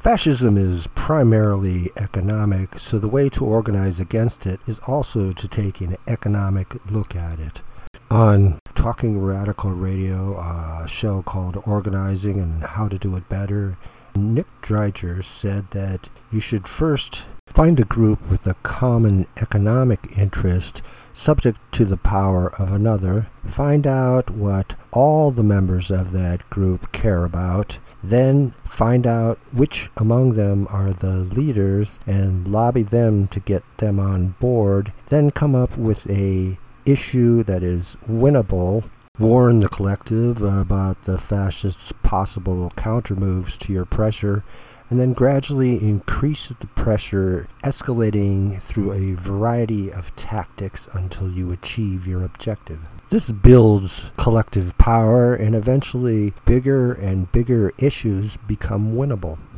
Fascism is primarily economic, so the way to organize against it is also to take an economic look at it. On Talking Radical Radio, a show called Organizing and How to Do It Better, Nick Dreiger said that you should first find a group with a common economic interest subject to the power of another, find out what all the members of that group care about, then find out which among them are the leaders and lobby them to get them on board, then come up with a issue that is winnable, warn the collective about the fascists' possible countermoves to your pressure, and then gradually increase the pressure, escalating through a variety of tactics until you achieve your objective. This builds collective power, and eventually bigger and bigger issues become winnable.